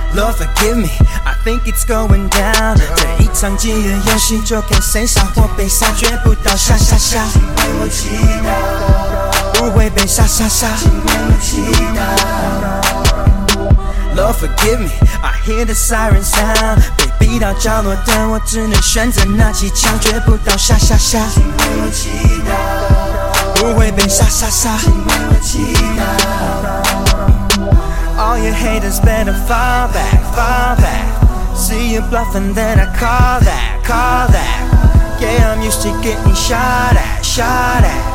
Lord forgive me, I think it's going down. 这一场饥饿游戏，就看谁杀或被杀，绝不到杀杀杀。请为我祈祷，不会被杀杀杀。请为我祈祷。Lord forgive me, I hear the siren sound. 被逼到角落的我，只能选择拿起枪，绝不到杀杀杀。请为我祈祷，不会被杀杀杀。请为我祈祷。All your haters better fall back, fall back. See you bluffing, then I call that, call that. Yeah, I'm used to getting shot at, shot at.